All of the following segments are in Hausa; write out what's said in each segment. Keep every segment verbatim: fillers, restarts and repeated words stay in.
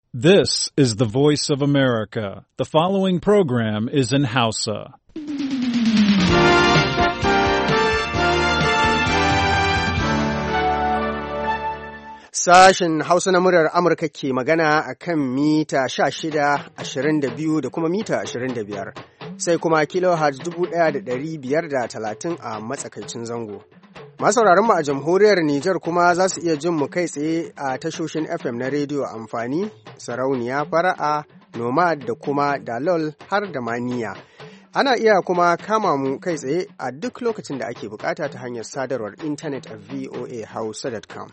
This is the voice of America. The following program is in Hausa. Sashen Hausa na muryar Amurka ke magana a kan mita sha shida, ashirin da biyu da kuma mita ashirin da biyar, sai kuma kilohertz dubu ɗaya da ɗari biyar da talatin a matsakaicin zango. Masauraran mu a jamhuriyar Nijar kuma za su iya jin mu kai tsaye a tashoshin F M na rediyo amfani, sarauniya, fara'a, nomad da kuma dalol har da maniya. Ana iya kuma kama mu kai tsaye a duk lokacin da ake bukata ta hanyar sadarwar intanet a v o a hausa dot com.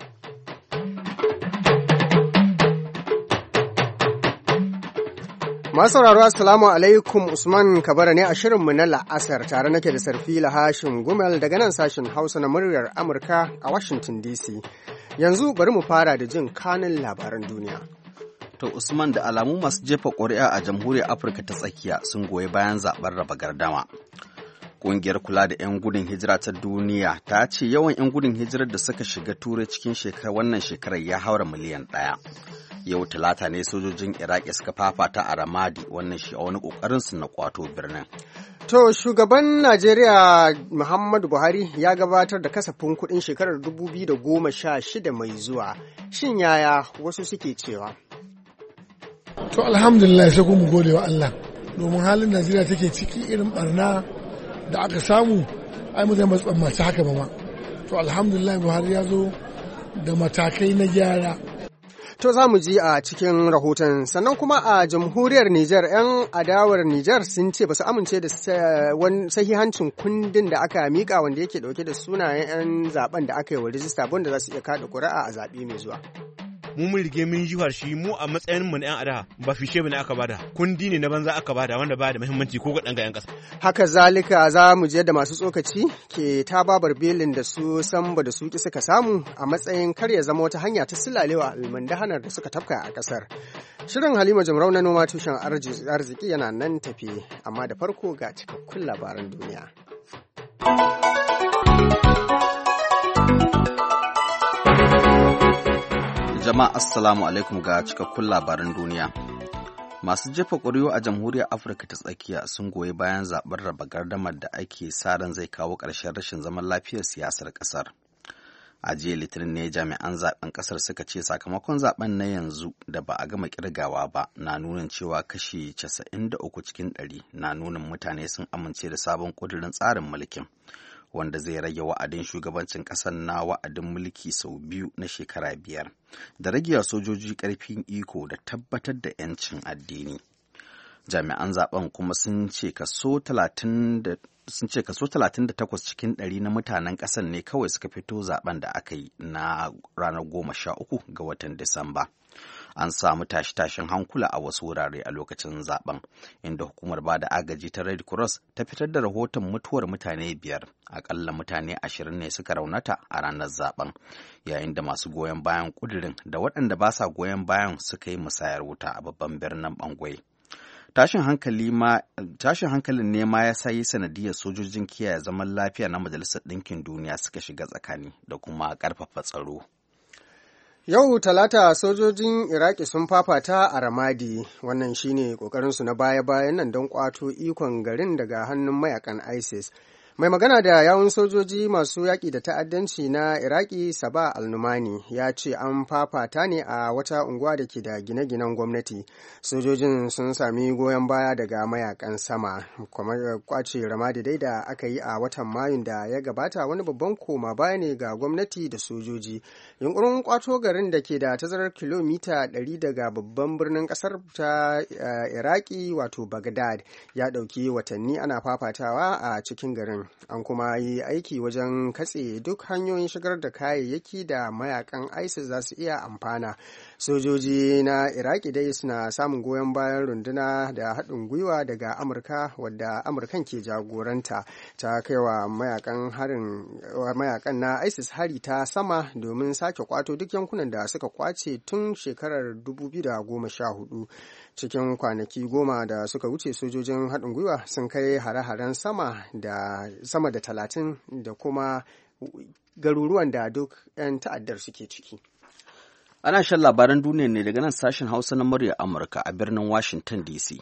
Masauraro assalamu alaikum, Usman Kabara ne a shirinmu na la'asar, tare nake da Sarfila Hashim Gumel daga nan sashen Hausa na muryar Amurka a Washington D C. Yanzu bari mu fara da jin kanun labaran duniya. To Usman, da alamu masu jefa ƙuri'a a jamhuriyar Afirka ta tsakiya sun goyi bayan zaɓen raba gardama. Ƙungiyar kula da 'yan gudun hijira ta duniya ta ce yawan 'yan gudun hijirar da suka shiga Turai cikin wannan shekarar ya haura miliyan ɗaya. Yau Talata ne sojojin Iraki suka fafata a Ramadi, wannan shi a wani ƙoƙarinsu na ƙwato birnin. To, shugaban Najeriya Muhammadu Buhari ya gabatar da kasafin kuɗin shekarar dubu biyu da goma sha shida mai zuwa. Shin yaya wasu suke cewa? To, alhamdulillah sai kuma gode wa Allah, domin halin Najeriya take ciki irin barna da aka samu, ai mu zai matsammaci haka ba ma. To, alhamdulillah Buhari ya zo da matakai na gyara. To za mu ji a cikin rahoton. Sannan kuma a jamhuriyar Nijar, 'yan adawar Nijar sun ce ba su amince da sahihancin kundin da aka mika wanda yake dauke da sunayen 'yan zaben da aka yi wa rijista wanda za su iya kada kuri'a a zaɓe mai zuwa. mu mun rige mun jihar shi mu a matsayin mu na yan adawa ba fishe bane aka bada, kundi ne na banza aka bada wanda ba da muhimmanci ko ga dan ga yan kasa. Haka zalika za mu je da masu tsokaci ke ta babar belin da su samba da suki suka samu a matsayin kar ya zama wata hanya ta silalewa almandahanar da suka tafka a kasar. Shirin Halima Jumrau na noma tushen arziki yana nan tafi, amma da farko ga cikakkun labaran duniya. Jama'a assalamu alaikum ga cikakkun labaran duniya. Masu jefa ƙuri'u a jamhuriyar Afirka ta tsakiya sun goyi bayan zaɓen raba gardamar da ake sa ran zai kawo ƙarshen rashin zaman lafiyar siyasar ƙasar. A jiya Litinin ne jami'an zaɓen ƙasar suka ce sakamakon zaɓen na yanzu da ba a gama ƙirgawa ba na nunin cewa kashi casa'in da uku cikin ɗari na nunin mutane sun amince da sabon ƙudurin tsarin mulkin, wanda zai rage wa'adin shugabancin ƙasar na wa'adin mulki sau biyu na shekara biyar, da rage sojoji ƙarfin iko da tabbatar da 'yancin addini. Jami'an zaben kuma sun ce kaso talatin da sun ce kaso talatin da takwas cikin ɗari na mutanen ƙasar ne kawai suka fito zaben da aka yi na ranar goma sha uku ga watan Disamba. An samu tashe-tashen hankula a wasu wurare a lokacin zaben, inda hukumar ba da agaji ta Red Cross ta fitar da rahoton mutuwar mutane biyar, akalla mutane ashirin ne suka raunata a ranar zaben, yayin da masu goyon bayan kudirin da waɗanda ba sa goyon bayan suka yi musayar wuta a babban birnin Bangui. Tashin hankali ma tashin hankalin ne ma ya sayi sanadiyar sojojin kiyaye zaman lafiya na Majalisar Ɗinkin Duniya suka shiga tsakani da kuma ƙarfafa tsaro. Yau Talata sojojin Iraki sun fafata a Ramadi, wannan shine ƙoƙarinsu na baya-bayan nan don ƙwato ikon garin daga hannun mayakan ISIS. Mai magana da yawun sojoji masu yaƙi da ta'addanci na Iraki, Saba Al-Numani, ya ce an fafata ne a wata unguwa da ke da gine-ginen gwamnati. Sojojin sun sami goyon baya daga mayakan sama. Kuma kwace Ramadi dai da aka yi a watan Mayun da ya gabata wani babban koma baya ne ga gwamnati da sojoji. Yunkurin kwato garin da ke da tazarar kilomita ɗari daga babban birnin ƙasar ta Iraki wato Baghdad ya ɗauki watanni ana fafatawa a cikin garin. An kuma yi aiki wajen katse duk hanyoyin shigar da kayayyaki da mayakan ISIS za su iya amfana. Sojoji na Iraki dai suna samun goyon bayan runduna da haɗin gwiwa daga Amurka, wadda Amurkan ke jagoranta, ta kaiwa mayakan harin mayakan na ISIS hari ta sama domin sake kwato duk yankunan da suka kwace tun shekarar dubu biyu da goma sha hudu. Cikin kwanaki goma da suka wuce sojojin haɗin gwiwa sun kai hare-haren sama da sama da talatin da kuma garuruwan da duk 'yan ta'addar suke ciki. Ana shan labaran duniya ne daga nan sashen Hausa na murya Amurka a birnin Washington D C.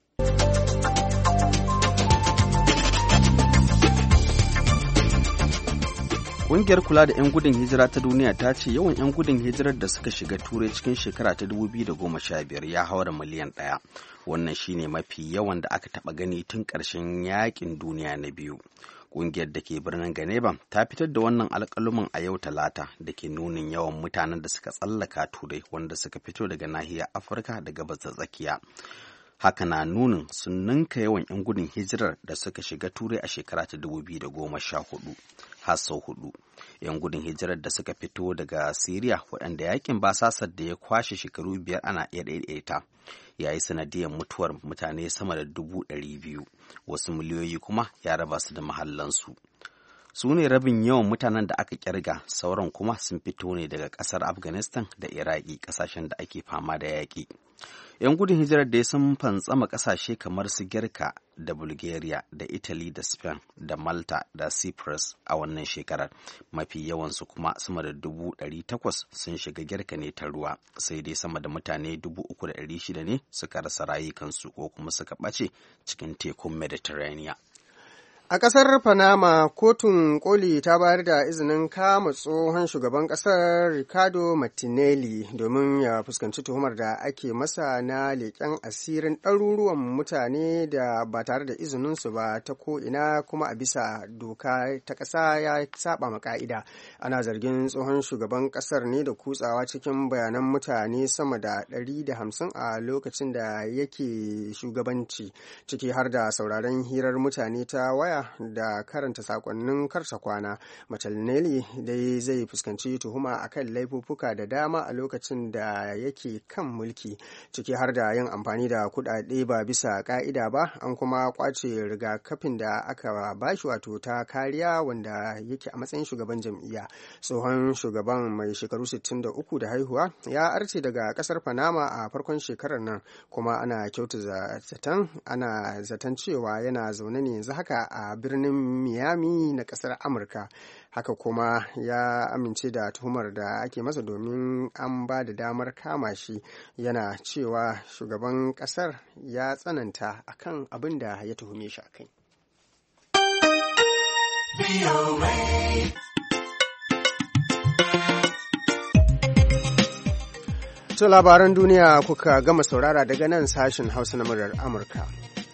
Ƙungiyar kula da 'yan gudun hijira ta duniya ta ce yawan 'yan gudun hijirar da suka shiga Turai cikin shekara ta dubu biyu da goma sha biyar ya haura miliyan ɗaya. Wannan shine mafi yawan da aka taɓa gani tun ƙarshen yaƙin duniya na biyu. Ƙungiyar da ke birnin Geneva ta fitar da wannan alƙaluman a yau Talata da ke nunin yawan mutanen da suka tsallaka Turai wanda suka fito daga nahiyar Afirka da gabas da tsakiya. Haka na nunin sun ninka yawan 'yan gudun hijirar da suka shiga Turai a shekara ta dubu biyu da goma sha hudu har sau hudu. 'Yan gudun hijirar da suka fito daga Siriya waɗanda yakin basasar da ya kwashe shekaru biyar ana iya ɗaiɗaita ya yi sanadiyar mutuwar mutane sama da dubu ɗari biyu, wasu miliyoyi kuma ya raba su da mahallansu. Su ne rabin yawan mutanen da aka kirga, sauran kuma sun fito ne daga ƙasar Afghanistan da Iraki, ƙasashen da ake fama da yaƙi. 'Yan gudun hijirar da ya sun fantsama ƙasashe kamar su Girka da Bulgaria da Italy da Spain da Malta da Cyprus a wannan shekarar. Mafi yawansu kuma sama da dubu ɗari takwas sun shiga Girka ne ta ruwa, sai dai sama da mutane dubu uku da ɗari shida ne suka rasa rayukansu ko kuma suka ɓace cikin tekun Mediterranean. A ƙasar Panama, kotun koli ta bayar da izinin kama tsohon shugaban ƙasar Ricardo Martinelli domin ya fuskanci tuhumar da ake masa na leƙen asirin ɗaruruwan mutane da ba tare da izininsu ba ta ko'ina kuma a bisa doka ta ƙasa ya saba ma ƙa'ida. Ana zargin tsohon shugaban ƙasar ne da kutsawa cikin bayanan mutane sama da ɗari da hamsin a lokacin da yake shugabanci, ciki har da sauraron hirar mutane ta waya da karanta sakonnin karta kwana. Martinelli dai zai fuskanci tuhuma akan laifuffuka da dama a lokacin da yake kan mulki, ciki har da yin amfani da kuɗaɗe ba bisa ka'ida ba. An kuma kwace rigakafin da aka bashi wato ta kariya wanda yake a matsayin shugaban jam'iyya. Tsohon shugaban mai shekaru sittin da uku da haihuwa ya arce daga ƙasar Panama a farkon shekarar nan, kuma ana kyautata zaton ana zaton cewa yana zaune ne yanzu haka a birnin Miami na kasar Amurka. Haka kuma ya amince da tuhumar da ake masa domin an ba da damar kama shi, yana cewa shugaban kasar ya tsananta akan abin da ya tuhume shi akai. To labaran duniya kuka gama saurara daga nan sashen Hausa na muryar Amurka.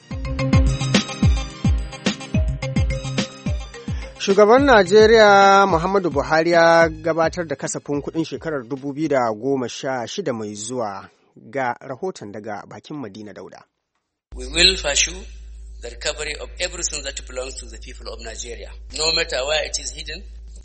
Shugaban Najeriya Muhammadu Buhari ya gabatar da kasafin kuɗin shekarar dubu biyu da goma sha shida mai zuwa, ga rahoton daga bakin Madina Dauda. We will pursue the recovery of everything that belongs to the people of Nigeria, no matter where it is hidden.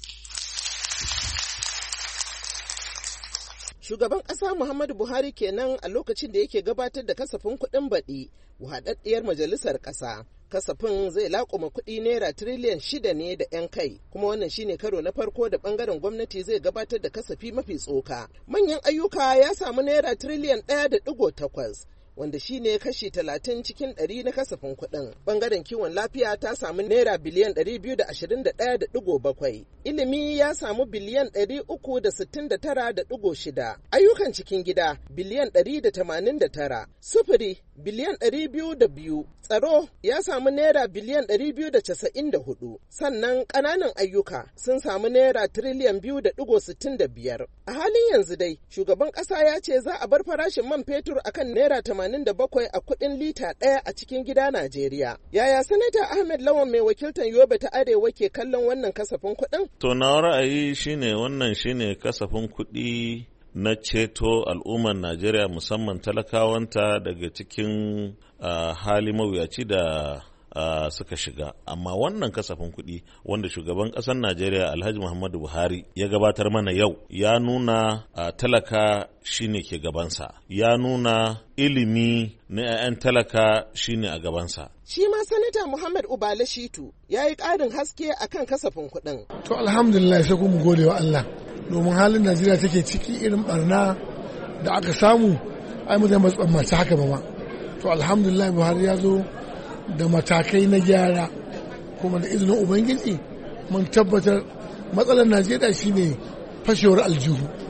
Shugaban ƙasa Muhammadu Buhari kenan a lokacin da yake gabatar da kasafin kuɗin baɗi wa haɗaɗɗiyar majalisar ƙasa. Kasafin zai laƙuma kuɗi naira tiriliyan shida ne da 'yan kai, kuma wannan shine karo na farko da ɓangaren gwamnati zai gabatar da kasafi mafi tsoka. Manyan ayyuka ya samu naira tiriliyan ɗaya da ɗigo takwas. wanda shine kashi talatin cikin ɗari na kasafin kuɗin. Bangaren kiwon lafiya ta samu naira biliyan ɗari biyu da ashirin da ɗaya da ɗigo bakwai. Ilimi ya samu biliyan ɗari uku da sittin da tara da ɗigo shida. Ayyukan cikin gida biliyan ɗari da tamanin da tara. Sufuri biliyan ɗari biyu da biyu. Tsaro ya samu naira biliyan ɗari biyu da casa'in da hudu. Sannan ƙananan ayyuka sun samu naira tiriliyan biyu da ɗigo sittin da biyar. A halin yanzu dai shugaban ƙasa ya ce za a bar farashin man fetur akan naira tamanin da bakwai a kuɗin lita ɗaya a cikin gida Najeriya. Yaya Sanata Ahmed Lawan mai wakiltar Yobe ta Arewa ke kallon wannan kasafin kuɗin? To na ra'ayi shine wannan shine kasafin kuɗi na ceto al'ummar Najeriya musamman talakawanta daga cikin uh, hali mawuyaci da uh, suka shiga. Amma wannan kasafin kuɗi wanda shugaban ƙasar Najeriya Alhaji Muhammadu Buhari ya gabatar mana yau ya nuna uh, talaka shine ke gabansa, ya nuna ilimi na 'ya'yan talaka shine a gabansa. Shi ma Sanata Muhammad Ubale Shitu ya yi ƙarin haske akan kasafin kuɗin. To alhamdulillah sai kuma gode wa Allah. Domin halin Najeriya take ciki irin barna da aka samu ai mu zai matsammaci haka ba ma. To alhamdulillah Buhari ya zo da matakai na gyara kuma da izinin Ubangiji mun tabbatar matsalar Najeriya shine fashewar aljihu.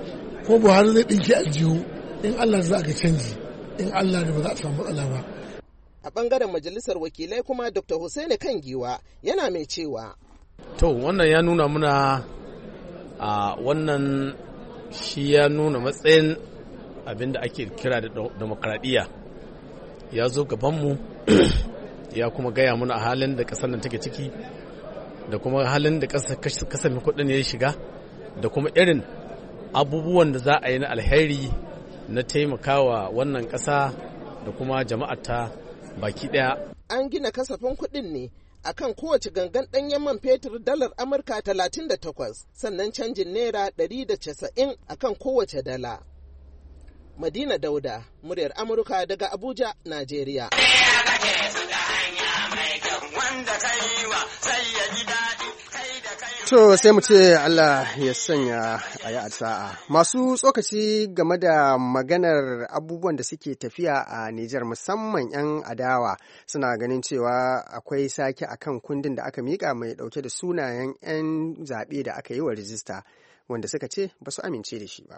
ko Buhari zai ɗinki aljihu in Allah za ga canji in Allah da ba za a samu matsala ba. A ɓangaren majalisar wakilai kuma Doctor Hussaini Kangiwa yana mai cewa. To wannan ya nuna muna a wannan shi ya nuna matsayin abin da ake kira da demokradiyya ya zo gabanmu ya kuma gaya muna a halin da ƙasar nan take ciki da kuma halin da kasafin kuɗin ya shiga da kuma irin abubuwan da za a yi na alheri na taimakawa wannan ƙasa da kuma jama'ata baki ɗaya. An gina kasafin kuɗin ne akan kowace gangan ɗanyen man fetur dalar Amurka talatin da takwas sannan canjin naira ɗari da casa'in akan kowace dala. Madina Dauda, muryar Amurka daga Abuja, Najeriya. To sai mu ce Allah ya sanya a yi sa'a. Masu tsokaci game da maganar abubuwan da suke tafiya a Nijar musamman 'yan adawa suna ganin cewa akwai sake akan kundin da aka miƙa mai ɗauke da sunayen 'yan zaɓe da aka yi wa rijista wanda suka ce ba su amince da shi ba.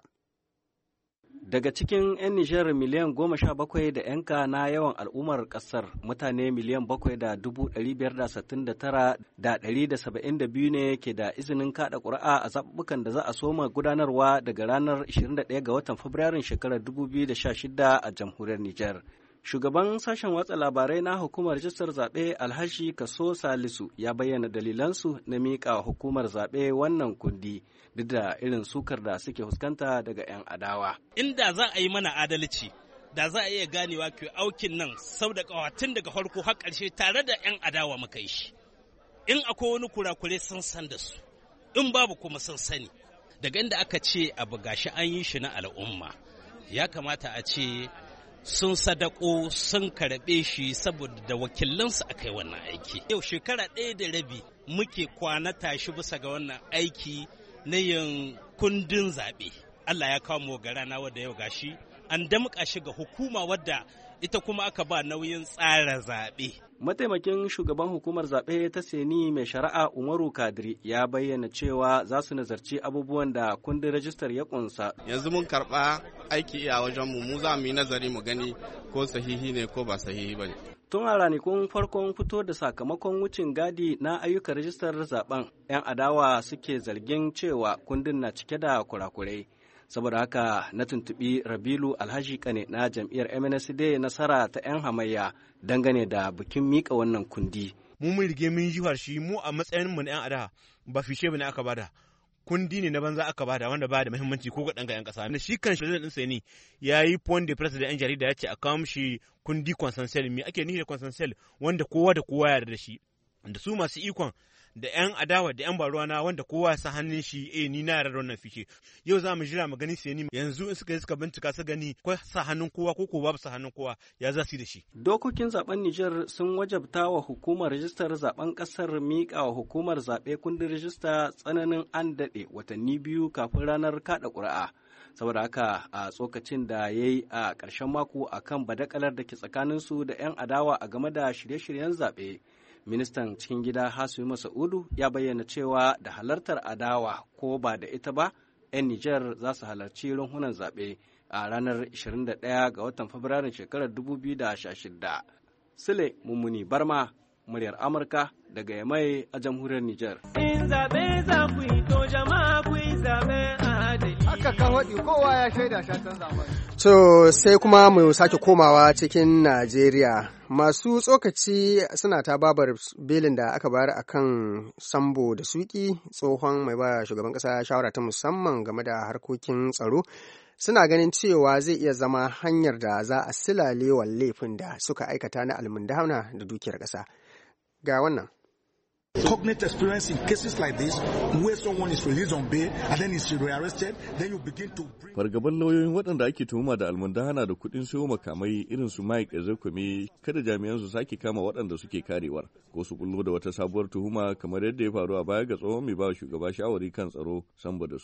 Daga cikin 'yan Nijar miliyan goma sha bakwai da 'yanka na yawan al'ummar ƙasar mutane miliyan bakwai da dubu ɗari biyar da sittin da tara da ɗari da saba'in da biyu ne ke da izinin kaɗa ƙuri'a a zaɓuɓɓukan da za a soma gudanarwa daga ranar ashirin da ɗaya ga watan Fabrairun shekarar dubu biyu da sha shida a jamhuriyar Nijar. Shugaban sashen watsa labarai na hukumar rajistar zaɓe Alhaji Kaso Salisu ya bayyana dalilansu na miƙa hukumar zaɓe wannan kundi duk da irin sukar da suke fuskanta daga 'yan adawa. Inda za a yi mana adalci, da za a iya ganewa ke aukin nan sau da tun daga farko har ƙarshe tare da 'yan adawa muka yi shi. In akwai wani kurakure sun san da su, in babu kuma sun sani. Daga inda aka ce abu gashi an yi shi na al'umma, ya kamata a ce sun sadako sun karɓe shi saboda da wakilansu aka yi wannan aiki. Yau shekara ɗaya da rabi muke kwana tashi bisa ga wannan aiki na yin kundin zaɓe. Allah ya kawo mu ga rana wadda yau gashi an damƙa shi ga hukuma wadda ita kuma aka ba nauyin tsara zaɓe. Mataimakin shugaban hukumar zaɓe ta Seni mai shari'a Umaru Kadiri ya bayyana cewa za su nazarci abubuwan da kundin rajistar ya ƙunsa. Yanzu mun karɓa aiki a wajenmu, mu za mu yi nazari mu gani ko sahihi ne ko ba sahihi ba ne. Tun a ranakun farkon fito da sakamakon wucin gadi na ayyukan rajistar zaben, 'yan adawa suke zargin cewa kundin na cike da kurakurai. Saboda haka na tuntuɓi Rabilu Alhaji Kane na jam'iyyar M N S D nasara ta 'yan hamayya dangane da bikin miƙa wannan kundi. Mu mun rige mun yi shi mu a matsayin mu na 'yan adawa ba fishe bane aka bada. Kundi ne na banza aka bada wanda ba da muhimmanci ko ga ɗan ga 'yan ƙasa. Da shi kan shi ɗin sai ni ya yi point de presse da 'yan jarida ya ce a kawo mishi kundi consensual. Me ake nufi da consensual wanda kowa da kowa ya yarda da shi. Da su masu ikon da 'yan adawa da 'yan baruwana wanda kowa ya sa hannun shi eh ni na yarda wannan fice. Yau za mu jira mu gani sai ni yanzu in suka yi suka bincika su gani ko sa hannun kowa ko ko babu sa hannun kowa ya za su da shi. Dokokin zaben Nijar sun wajabta wa hukumar rajistar zaben kasar miƙa wa hukumar zaɓe kundin rajista tsananin an daɗe watanni biyu kafin ranar kaɗa ƙuri'a. Saboda haka a tsokacin da ya yi a ƙarshen mako akan badakalar da ke tsakaninsu da 'yan adawa a game da shirye-shiryen zaɓe. Ministan cikin gida Hasimu Masa'udu ya bayyana cewa da halartar adawa ko ba da ita ba, 'yan Nijar za su halarci runhunan zaɓe a ranar ashirin da ɗaya ga watan Fabrairun shekarar dubu biyu da sha shida. Sule Mummuni Barma, muryar Amurka daga Yamai a jamhuriyar Nijar. In zaɓe za ku yi to jama'a ku yi zaɓe adali. Haka kan waɗi kowa ya shaida shatan zamani. To sai kuma mu sake komawa cikin Najeriya. Masu tsokaci suna ta babar belin da aka bayar akan Sambo da Suki, tsohon mai ba shugaban ƙasa shawara ta musamman game da harkokin tsaro. Suna ganin cewa zai iya zama hanyar da za a silale wa laifin da suka aikata na almundahana da dukiyar ƙasa. Ga wannan. Cognate experience in cases like this where someone is released on bail and then is rearrested, then you begin to bring... Fargaban lauyoyin waɗanda ake tuhuma da almundahana da kuɗin sayo makamai irin su Mike Ezekwemi kada jami'an su sake kama waɗanda suke karewar ko su bullo da wata sabuwar tuhuma kamar yadda ya faru a baya ga tsohon mai ba shugaba shawari kan tsaro Sambo da Suki.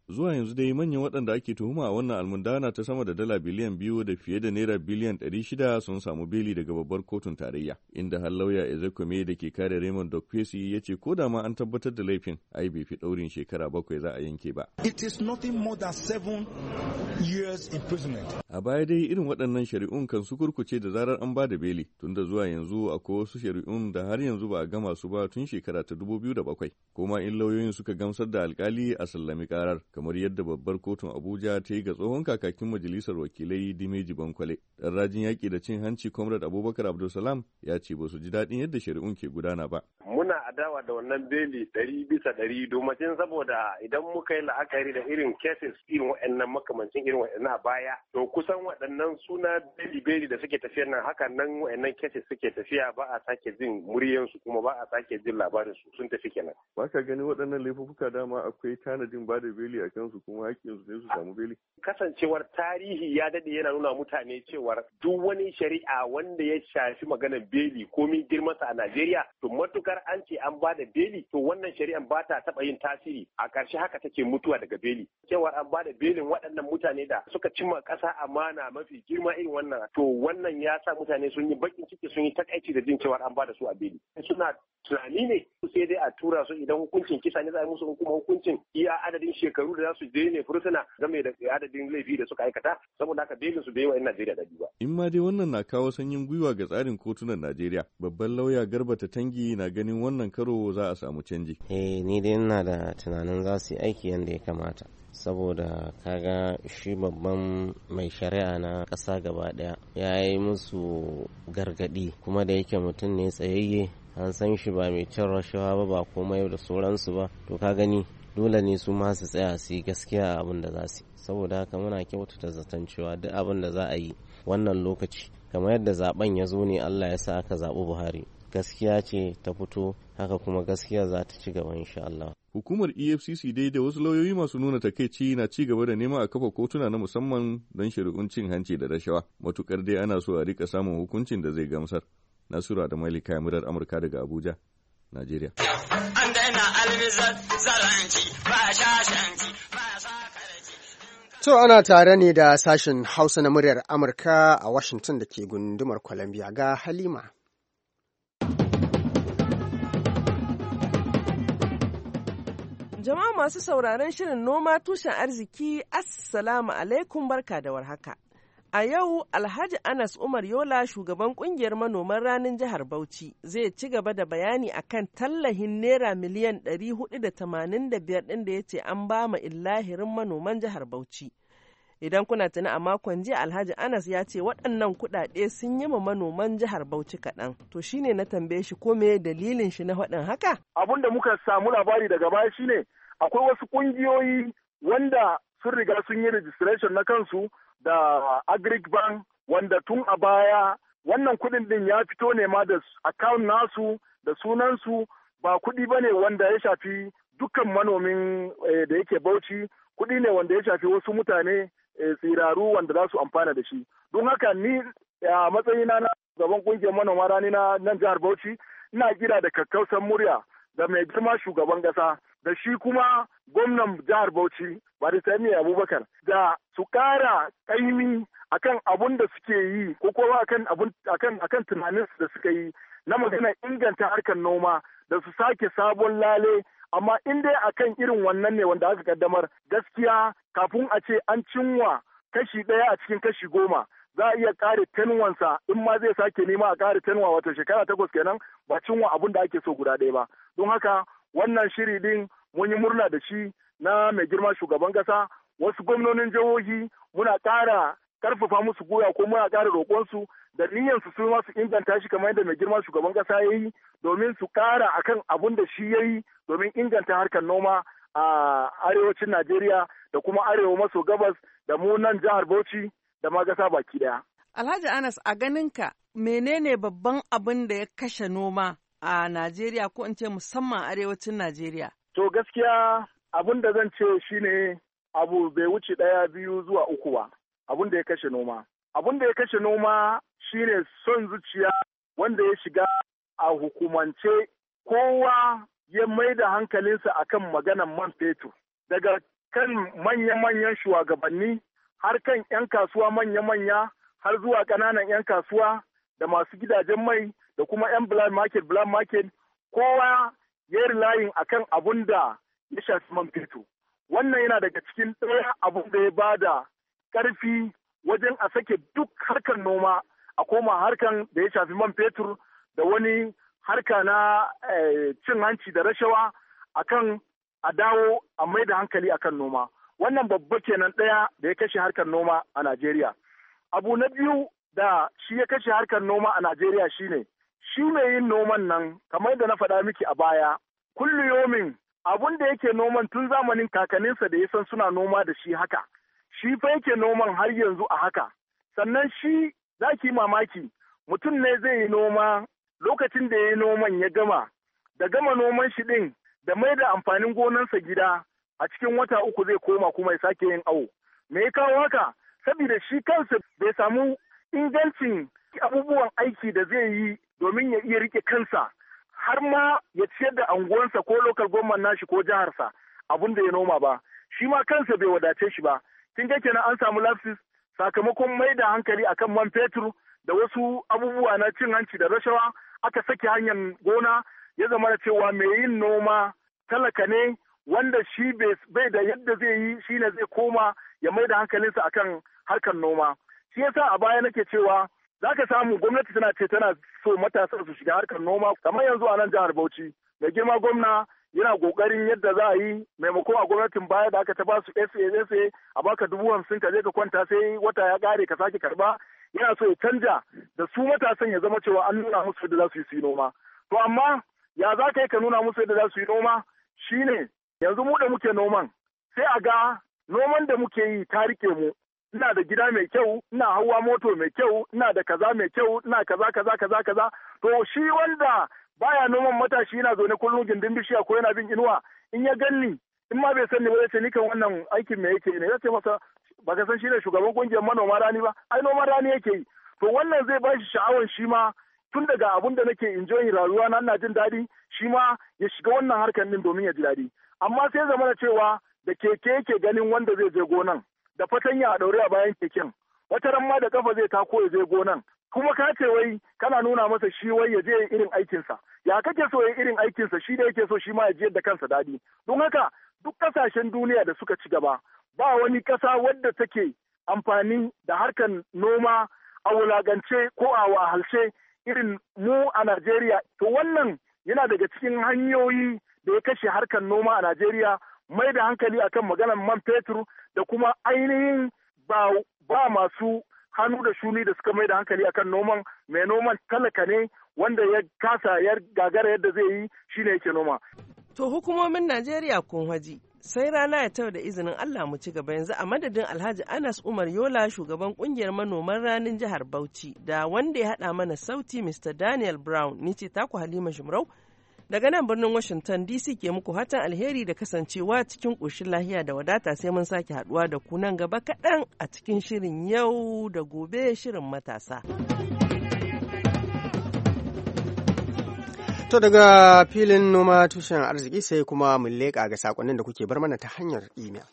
Zuwa yanzu dai manyan waɗanda ake tuhuma a wannan almundana ta sama da dala biliyan biyu da fiye da naira biliyan ɗari shida sun samu beli daga babbar kotun tarayya, inda har lauya Ezekweme da ke kare Raymond Dokpesi ya ce ko da ma an tabbatar da laifin ai bai fi ɗaurin shekara bakwai za a yanke ba. It is nothing more than seven years imprisonment. A baya dai irin waɗannan shari'un kan su kurkuce da zarar an ba da beli, tunda zuwa yanzu akwai wasu shari'un da har yanzu ba a gama su ba tun shekara ta dubu biyu da bakwai. Kuma in lauyoyin suka gamsar da alkali a sallami karar, kamar yadda babbar kotun Abuja ta yi ga tsohon kakakin majalisar wakilai Dimeji Bankwale. Dan rajin yaƙi da cin hanci Comrade Abubakar Abdulsalam ya ce ba su ji daɗin yadda shari'un ke gudana ba. Muna adawa da wannan beli ɗari bisa ɗari domin saboda idan muka yi la'akari da irin cases irin waɗannan makamancin irin waɗannan a baya, to kusan waɗannan suna beli-beli da suke tafiya nan haka nan waɗannan cases suke tafiya ba a sake jin muryansu kuma ba a sake jin labarinsu sun tafi kenan. Ba ka gani waɗannan laifuka dama akwai tanadin ba da beli a kansu kuma haƙƙinsu ne su samu beli? Kasancewar tarihi ya daɗe yana nuna mutane cewar duk wani shari'a wanda ya shafi maganar beli komi girmansa a Najeriya, to matukar an ce an ba da beli to wannan shari'an ba ta taɓa yin tasiri, a ƙarshe haka take mutuwa daga beli. Cewar an ba da belin waɗannan mutane da suka cimma ƙasa amana mafi girma irin wannan, to wannan ya sa mutane sun yi baƙin ciki sun yi takaici da jin cewar an ba da su a beli. Suna tunani ne sai dai a tura su idan hukuncin kisa ne za a musu kuma hukuncin iya adadin shekaru da za su je ne fursuna game da adadin laifi da suka aikata, saboda haka belin su bai wa 'yan Najeriya dadi ba. In ma dai wannan na kawo sanyin gwiwa ga tsarin kotunan Najeriya, babban lauya Garba Tatangi na ganin wannan karo za a samu canji. Eh ni dai ina da tunanin za su yi aiki yadda ya kamata. Saboda kaga shi babban mai shari'a na ƙasa gaba ɗaya ya yi musu gargaɗi, kuma da yake mutum ne tsayayye an san shi ba mai cin rashawa ba ba komai da sauransu ba, to ka gani dole ne su ma su tsaya su yi gaskiya abin da za su yi. Saboda haka muna kyautata zaton cewa duk abin da za a yi wannan lokaci kamar yadda zaben ya zo ne Allah ya sa aka zaɓi Buhari, gaskiya ce ta fito, haka kuma gaskiya za ta ci gaba insha Allah. Hukumar E F C C dai da wasu lauyoyi masu nuna takaici na ci gaba da neman a kafa kotuna na musamman don shari'un cin hanci da rashawa, matukar dai ana so a rika samun hukuncin da zai gamsar. Nasura da Malika murar Amurka daga Abuja, Najeriya. An daina almizar zaranci ba shashanci ba sakarci. To ana tare ne da sashen Hausa na muryar Amurka a Washington da ke gundumar Columbia. Ga Halima. Jama'a masu sauraron shirin noma tushen arziki, Assalamu alaikum, barka da warhaka. A yau Alhaji Anas Umar Yola, shugaban kungiyar manoman ranin jihar Bauchi, zai ci gaba da bayani akan tallahin naira miliyan ɗari hudu da tamanin da biyar ɗin da ya ce an ba ma illahirin manoman jihar Bauchi. Idan kuna tuni a makon jiya Alhaji Anas ya ce waɗannan kuɗaɗe sun yi ma manoman jihar Bauchi kaɗan. To shine na tambaye shi ko me dalilin shi na faɗin haka? Abin da muka samu labari daga baya shine akwai wasu ƙungiyoyi wanda sun riga sun yi registration na kansu da Agric Bank, wanda tun a baya wannan kuɗin din ya fito ne ma da account nasu da sunansu, ba kuɗi ba ne wanda ya shafi dukkan manomin eh, da yake Bauchi, kuɗi ne wanda ya shafi wasu mutane eh, tsiraru wanda za su amfana da shi. Don haka ni a matsayina na gaban ƙungiyar manoma rani na nan jihar Bauchi, ina kira da kakkausan murya da mai girma shugaban ƙasa da shi kuma gwamnan jihar Bauchi Barista Yemi Abubakar da su ƙara ƙaimi akan abun da suke yi ko kuma akan abun akan akan tunanin da suka yi na magana inganta harkar noma, da su sake sabon lale, amma in dai akan irin wannan ne wanda aka kaddamar, gaskiya kafin a ce an cinwa kashi ɗaya a cikin kashi goma za a iya ƙare tenuwansa, in ma zai sake nema a ƙare tenuwa wato shekara takwas kenan, ba cinwa abun da ake so guda ɗaya ba. Don haka wannan shiri din mun yi murna da shi na mai girma shugaban kasa. Wasu gwamnonin jihohi muna ƙara ƙarfafa musu goya ko muna ƙara roƙonsu da niyyarsu su ma su inganta shi kamar yadda mai girma shugaban kasa ya yi, domin su ƙara akan abun da shi ya yi domin inganta harkar noma a arewacin Najeriya da kuma arewa maso gabas da mu nan jihar Bauchi da ma gasa baki daya. Alhaji Anas, a ganinka menene babban abin da ya kashe noma a Najeriya ko in ce musamman arewacin Najeriya? To gaskiya abin da zan ce shine abu bai wuce ɗaya biyu zuwa uku ba, abin da ya kashe noma. Abin da ya kashe noma shine son zuciya wanda ya shiga a hukumance, kowa ya mai da hankalinsa akan maganan man fetur. Daga kan manya-manyan shugabanni har kan 'yan kasuwa manya-manya har zuwa ƙananan 'yan kasuwa da masu gidajen mai da kuma 'yan black market black market kowa ya yi layin akan abun da ya shafi man fetur. Wannan yana daga cikin ɗaya abun da ya bada ƙarfi wajen a sake duk harkar noma a koma harkan da ya shafi man fetur da wani harka na cin hanci da rashawa akan a dawo a mai da hankali akan noma. Wannan babba kenan ɗaya da ya kashe harkar noma a Najeriya. Abu na biyu da shi ya kashe harkar noma a Najeriya shine shi mai yin noman nan kamar da na faɗa miki a baya kullu yomin abun da yake noman tun zamanin kakanninsa da ya san suna noma da shi haka shi fa yake noman har yanzu a haka sannan shi za ki mamaki mutum ne zai yi noma lokacin da ya yi noman ya gama da gama noman shi ɗin da mai da amfanin gonansa gida a cikin wata uku zai koma kuma ya sake yin awo. Me ya kawo haka? Saboda shi kansa bai samu ingancin abubuwan aiki da zai yi domin ya iya rike kansa har ma ya ciyar da anguwansa ko local government nashi ko jiharsa abun da ya noma ba. Shi ma kansa bai wadace shi ba. Kin ga kenan an samu lapsis sakamakon mai da hankali akan man fetur da wasu abubuwa na cin hanci da rashawa aka sake hanyar gona ya zama da cewa mai yin noma talaka ne wanda shi bai da yadda zai yi shi ne zai koma ya mai da hankalinsa akan harkar noma. Shi yasa a baya nake cewa za ka samu gwamnati tana ce tana so matasa su shiga harkar noma kamar yanzu a nan jihar Bauchi. Mai girma gwamna yana kokarin yadda za a yi maimakon a gwamnatin baya da aka ta ba su S A S A a baka dubu hamsin ka je ka kwanta sai wata ya kare ka sake karba yana so ya canja da su matasan ya zama cewa an nuna musu yadda za su yi su yi noma. To amma ya za ka yi ka nuna musu yadda za su yi noma shine yanzu mu da muke noman sai a ga noman da muke yi ta rike mu ina da gida mai kyau ina hawa moto mai kyau ina da kaza mai kyau ina kaza kaza kaza kaza to shi wanda baya noman matashi yana zaune kullum gindin bishiya ko yana bin inuwa in ya ganni in ma bai sani ba zai ce ni kan wannan aikin me yake ne ya ce masa ba ka san shi ne shugaban kungiyar manoma rani ba ai noman rani yake yi to wannan zai ba shi sha'awar shi ma tun daga abun da nake enjoying rayuwa na ina jin daɗi shi ma ya shiga wannan harkar din domin ya ji daɗi amma sai zama da cewa da keke yake ganin wanda zai je gonan da fatanya a ɗaure a bayan keken wata ran ma da kafa zai tako ya je gonan kuma ka ce wai kana nuna masa shi wai ya je irin aikinsa ya kake so ya irin aikinsa shi da yake so shi ma ya je da kansa daɗi don haka duk ƙasashen duniya da suka ci gaba ba wani ƙasa wadda take amfani da harkar noma a wulagance ko a wahalce irin mu a Najeriya to wannan yana daga cikin hanyoyi da ya kashe harkar noma a Najeriya mai da hankali akan maganar man fetur da kuma ainihin ba, ba masu hannu da shuni da suka mai da hankali akan noman mai noman talaka ne wanda ya kasa ya gagara yadda zai yi shine yake noma. To hukumomin Najeriya kun haji sai rana ya tau da izinin Allah mu ci gaba yanzu a madadin Alhaji Anas Umar Yola shugaban kungiyar manoman ranin jihar Bauchi da wanda ya haɗa mana sauti Mister Daniel Brown ni ce taku Halima Jumrau daga nan birnin Washington D C ke muku hatan alheri da kasancewa cikin ƙoshin lahiya da wadata sai mun sake haɗuwa da ku nan gaba kaɗan a cikin shirin yau da gobe shirin matasa. To daga filin noma tushen arziki sai kuma mun leƙa ga sakonnin da kuke bar mana ta hanyar email.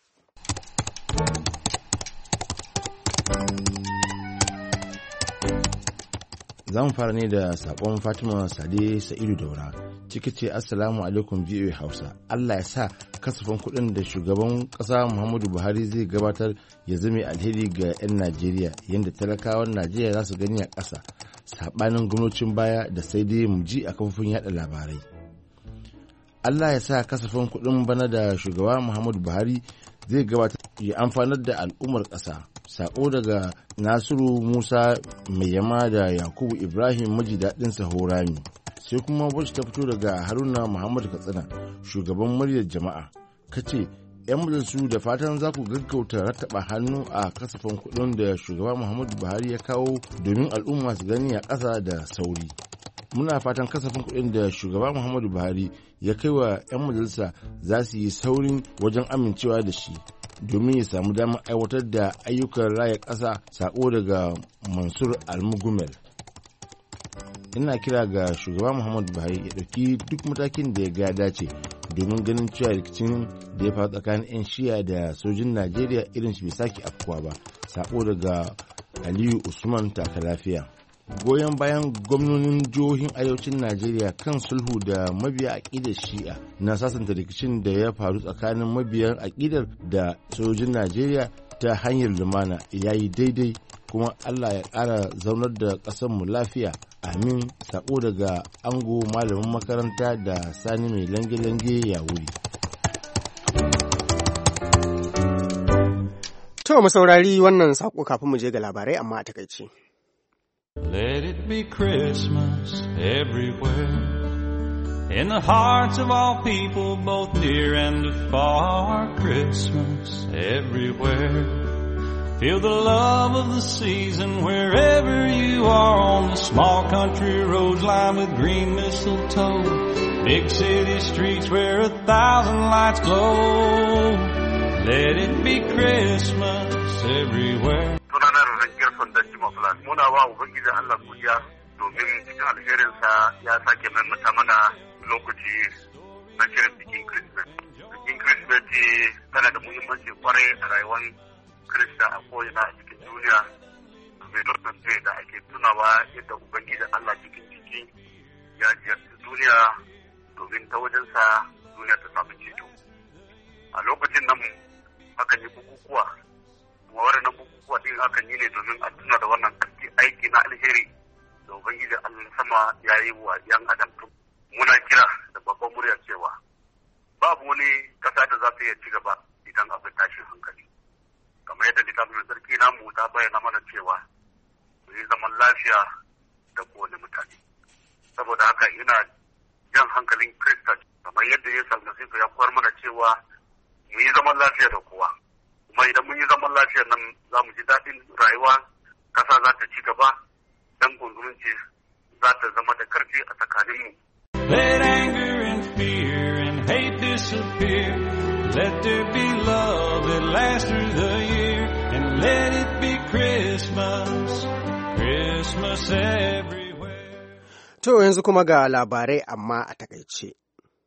Za mu fara ne da sakon Fatima Sade Sa'idu Daura. Ciki ce Assalamu alaikum V O A Hausa. Allah ya sa kasafin kuɗin da shugaban ƙasa Muhammadu Buhari zai gabatar ya zame alheri ga 'yan Najeriya yadda talakawan Najeriya za su gani a ƙasa. Saɓanin gwamnatin baya da sai dai mu ji a kafofin yada labarai. Allah ya sa kasafin kuɗin bana da shugaba Muhammadu Buhari zai gabatar ya amfanar da al'ummar ƙasa. Sako daga Nasiru Musa mai yama da Yakubu Ibrahim maji daɗin Sahorami. Sai kuma wacce ta fito daga Haruna Muhammadu Katsina shugaban muryar jama'a. Kace 'yan majalisu da fatan za ku gaggauta rattaba hannu a kasafin kuɗin da shugaba Muhammadu Buhari ya kawo domin al'umma su gani a ƙasa da sauri. Muna fatan kasafin kuɗin da shugaba Muhammadu Buhari ya kai wa 'yan majalisa za su yi saurin wajen amincewa da shi domin ya samu damar aiwatar da ayyukan raya ƙasa. Sako daga Mansur Almugumel. Ina kira ga shugaba Muhammadu Buhari ya ɗauki duk matakin da ya ga dace domin ganin cewa rikicin da ya faru tsakanin 'yan shiya da sojin najeriya irin shi bai sake afkuwa ba. Sako daga aliyu usman taka lafiya. Goyon bayan gwamnonin jihohin arewacin najeriya kan sulhu da mabiya aƙidar shi'a na sasanta rikicin da ya faru tsakanin mabiyan aƙidar da sojin najeriya ta hanyar lumana ya yi daidai, kuma allah ya ƙara zaunar da ƙasarmu lafiya, amin. Sako daga ango malamin makaranta da sani mai lange-lange ya wuri. To mu saurari wannan sako kafin mu je ga labarai amma a takaice. Let it be Christmas everywhere, in the hearts of all people, both near and far. Christmas everywhere. Feel the love of the season wherever you are, on the small country roads lined with green mistletoe, big city streets where a thousand lights glow. Let it be Christmas everywhere. Muna wa Ubangiji Allah godiya domin cikin alherinsa ya sake maimaita mana lokaci na shirin bikin Christmas. Bikin Christmas tana da muhimmanci kwarai a rayuwar Kirista a ko'ina a cikin duniya. Velocity Day da ake tunawa yadda Ubangiji Allah cikin ciki ya ziyarci duniya domin ta wajensa duniya ta samu ceto. A lokacin nan akan yi bukukuwa, kuma waɗannan bukukuwa din akan yi ne domin a tuna da wannan aiki na alheri da Ubangiji Allah sama ya yi wa ‘yan adam. Muna kira da babban murya cewa babu wani ƙasa da za ta iya ci gaba idan abin tashin hankali. Kamar yadda littafin sarki namu ta bayyana mana cewa mu yi zaman lafiya da kowane mutane. Saboda haka ina jan hankalin Kirista kamar yadda Yesu Almasihu ya koyar mana cewa mu yi zaman lafiya da kowa. Kuma idan mun yi zaman lafiya nan za mu ji daɗin rayuwa, kasa za ta ci gaba, dan gungumunci za ta zama da karfi a tsakaninmu. Let anger and fear and hate disappear. Let there be love that lasts through the year. And let it be Christmas, Christmas everywhere. To yanzu kuma ga labarai amma a takaice.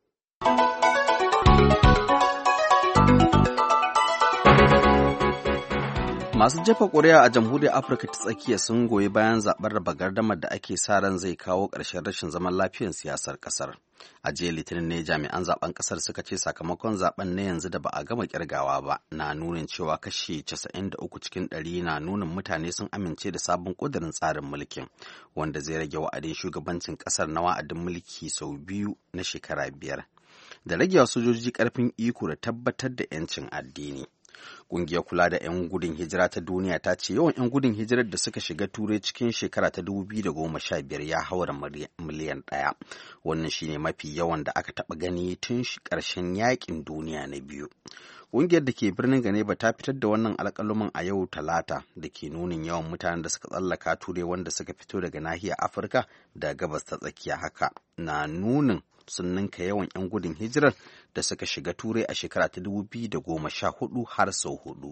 Masu jefa ƙuri'a a jamhuriyar Afirka ta tsakiya sun goyi bayan zaɓen raba gardamar da ake sa ran zai kawo ƙarshen rashin zaman lafiyar siyasar ƙasar. A jiya Litinin ne jami'an zaɓen ƙasar suka ce sakamakon zaɓen na yanzu da ba a gama ƙirgawa ba na nunin cewa kashi casa'in da uku cikin ɗari na nunin mutane sun amince da sabon ƙudurin tsarin mulkin, wanda zai rage wa'adin shugabancin ƙasar na wa'adin mulki sau biyu na shekara biyar, da ragewa sojoji ƙarfin iko da tabbatar da 'yancin addini. Ƙungiyar kula da 'yan gudun hijira ta duniya ta ce yawan 'yan gudun hijirar da suka shiga turai cikin shekara ta dubu biyu da goma sha biyar ya haura miliyan ɗaya. Wannan shine mafi yawan da aka taɓa gani tun ƙarshen yaƙin duniya na biyu. Ƙungiyar da ke birnin Geneva ta fitar da wannan alƙaluman a yau Talata da ke nunin yawan mutanen da suka tsallaka turai wanda suka fito daga nahiyar Afirka da gabas ta tsakiya, haka na nunin sun ninka yawan 'yan gudun hijirar da suka shiga turai a shekara ta dubu biyu da goma sha hudu har sau hudu.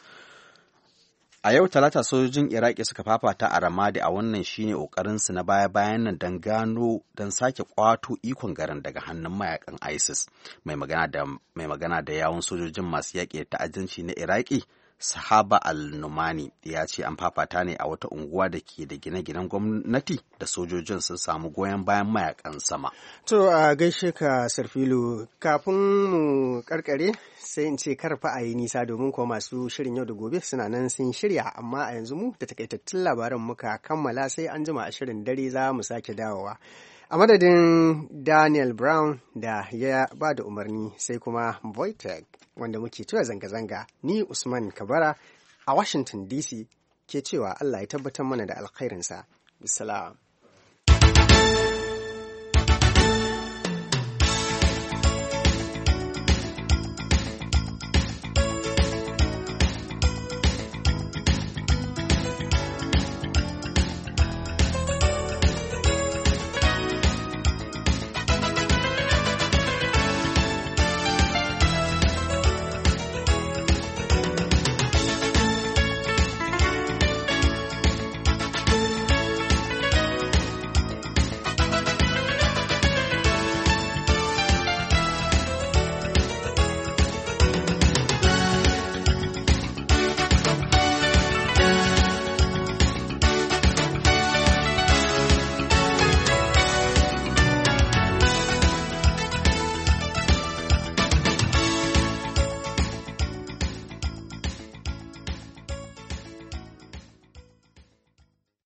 A yau Talata sojojin Iraki suka fafata a Ramadi, a wannan shine ƙoƙarinsu na baya-bayan nan don gano don sake ƙwato ikon garin daga hannun mayakan ISIS. Mai magana da mai magana da yawun sojojin masu yaƙi da ta'addanci na Iraki, Sahaba al-Numani, ya ce an fafata ne a wata unguwa da ke da gine-ginen gwamnati da sojojin sun samu goyon bayan mayakan sama. To a gaishe ka Sarfilu, kafin mu karkare sai in ce karfa a yi nisa domin kuwa masu shirin yau da gobe suna nan sun shirya, amma a yanzu mu da takaitattun labaran muka kammala, sai an jima a shirin dare za mu sake dawowa. A madadin Daniel Brown da ya ba da umarni, sai kuma Voitech wanda muke tura zanga-zanga, ni Usman Kabara a Washington D C ke cewa Allah ya tabbatar mana da alkhairinsa. Bisalam.